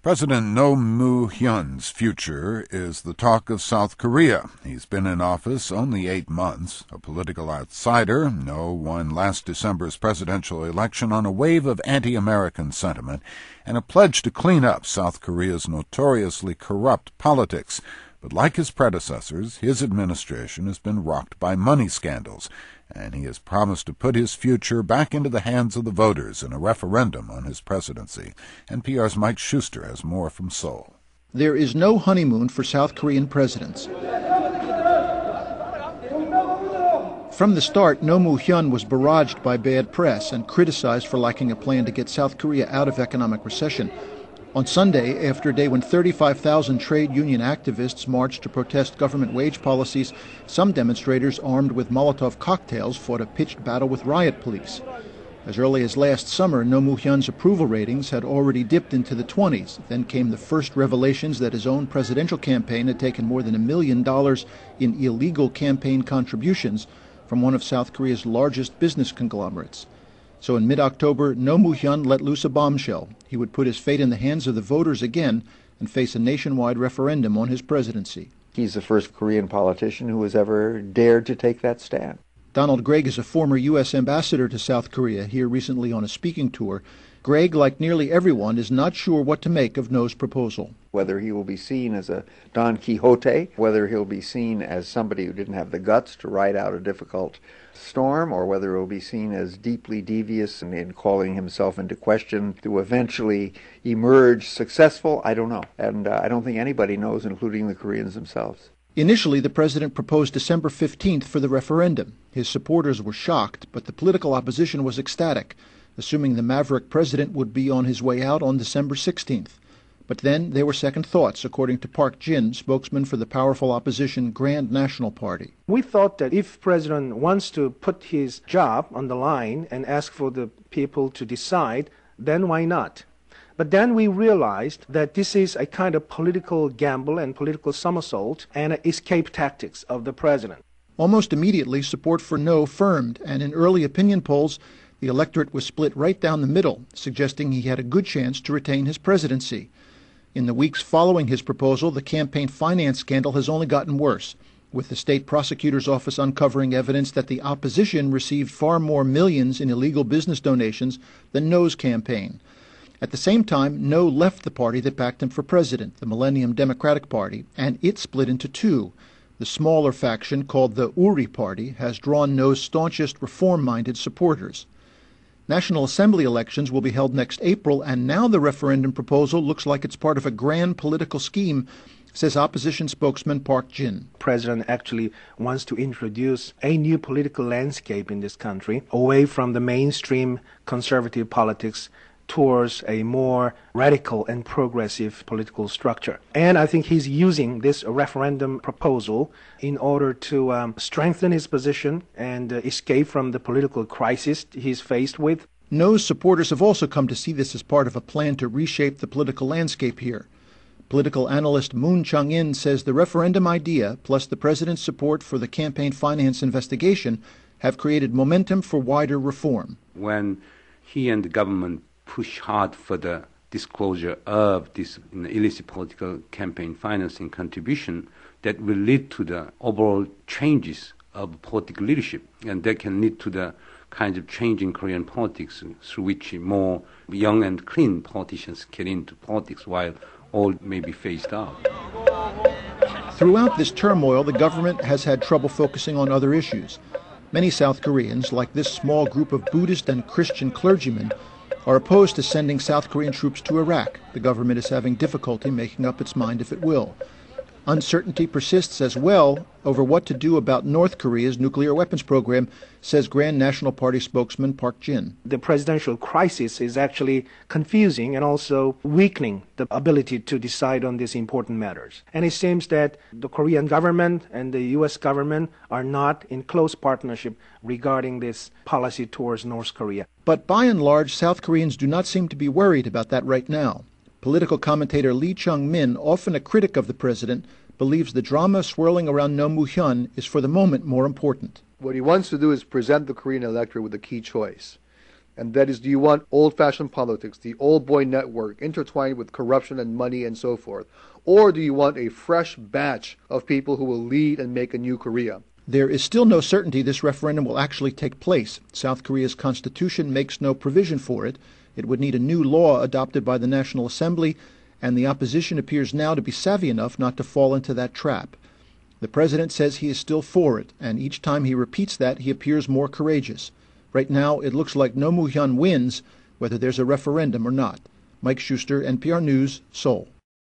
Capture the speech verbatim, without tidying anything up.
President Roh Moo-hyun's future is the talk of South Korea. He's been in office only eight months. A political outsider, Roh won last December's presidential election on a wave of anti-American sentiment and a pledge to clean up South Korea's notoriously corrupt politics. But like his predecessors, his administration has been rocked by money scandals, and he has promised to put his future back into the hands of the voters in a referendum on his presidency. N P R's Mike Schuster has more from Seoul. There is no honeymoon for South Korean presidents. From the start, Roh Moo-hyun was barraged by bad press and criticized for lacking a plan to get South Korea out of economic recession. On Sunday, after a day when thirty-five thousand trade union activists marched to protest government wage policies, some demonstrators armed with Molotov cocktails fought a pitched battle with riot police. As early as last summer, Roh Moo-hyun's approval ratings had already dipped into the twenties. Then came the first revelations that his own presidential campaign had taken more than a million dollars in illegal campaign contributions from one of South Korea's largest business conglomerates. So in mid-October, Roh Moo-hyun let loose a bombshell. He would put his fate in the hands of the voters again and face a nationwide referendum on his presidency. He's the first Korean politician who has ever dared to take that stand. Donald Gregg is a former U S ambassador to South Korea, here recently on a speaking tour. Gregg, like nearly everyone, is not sure what to make of Roh's proposal. Whether he will be seen as a Don Quixote, whether he'll be seen as somebody who didn't have the guts to ride out a difficult storm, or whether he'll be seen as deeply devious and in calling himself into question to eventually emerge successful, I don't know. And uh, I don't think anybody knows, including the Koreans themselves. Initially, the president proposed December fifteenth for the referendum. His supporters were shocked, but the political opposition was ecstatic, assuming the maverick president would be on his way out on December sixteenth. But then there were second thoughts, according to Park Jin, spokesman for the powerful opposition Grand National Party. We thought that if President wants to put his job on the line and ask for the people to decide, then why not? But then we realized that this is a kind of political gamble and political somersault and escape tactics of the president. Almost immediately, support for Roh firmed, and in early opinion polls, the electorate was split right down the middle, suggesting he had a good chance to retain his presidency. In the weeks following his proposal, the campaign finance scandal has only gotten worse, with the state prosecutor's office uncovering evidence that the opposition received far more millions in illegal business donations than Roh's campaign. At the same time, Roh left the party that backed him for president, the Millennium Democratic Party, and it split into two. The smaller faction, called the Uri Party, has drawn Roh's staunchest reform-minded supporters. National Assembly elections will be held next April, and now the referendum proposal looks like it's part of a grand political scheme, says opposition spokesman Park Jin. The president actually wants to introduce a new political landscape in this country, away from the mainstream conservative politics towards a more radical and progressive political structure. And I think he's using this referendum proposal in order to um, strengthen his position and uh, escape from the political crisis he's faced with. Roh's supporters have also come to see this as part of a plan to reshape the political landscape here. Political analyst Moon Chang-in says the referendum idea, plus the president's support for the campaign finance investigation, have created momentum for wider reform. When he and the government push hard for the disclosure of this you know, illicit political campaign financing contribution, that will lead to the overall changes of political leadership, and that can lead to the kind of change in Korean politics through which more young and clean politicians get into politics while old may be phased out. Throughout this turmoil, the government has had trouble focusing on other issues. Many South Koreans, like this small group of Buddhist and Christian clergymen, are opposed to sending South Korean troops to Iraq. The government is having difficulty making up its mind if it will. Uncertainty persists as well over what to do about North Korea's nuclear weapons program, says Grand National Party spokesman Park Jin. The presidential crisis is actually confusing and also weakening the ability to decide on these important matters. And it seems that the Korean government and the U S government are not in close partnership regarding this policy towards North Korea. But by and large, South Koreans do not seem to be worried about that right now. Political commentator Lee Chung-min, often a critic of the president, believes the drama swirling around Roh Moo-hyun is for the moment more important. What he wants to do is present the Korean electorate with a key choice. And that is, do you want old-fashioned politics, the old boy network, intertwined with corruption and money and so forth? Or do you want a fresh batch of people who will lead and make a new Korea? There is still no certainty this referendum will actually take place. South Korea's constitution makes no provision for it. It would need a new law adopted by the National Assembly, and the opposition appears now to be savvy enough not to fall into that trap. The president says he is still for it, and each time he repeats that, he appears more courageous. Right now, it looks like Roh Moo-hyun wins, whether there's a referendum or not. Mike Schuster, N P R News, Seoul.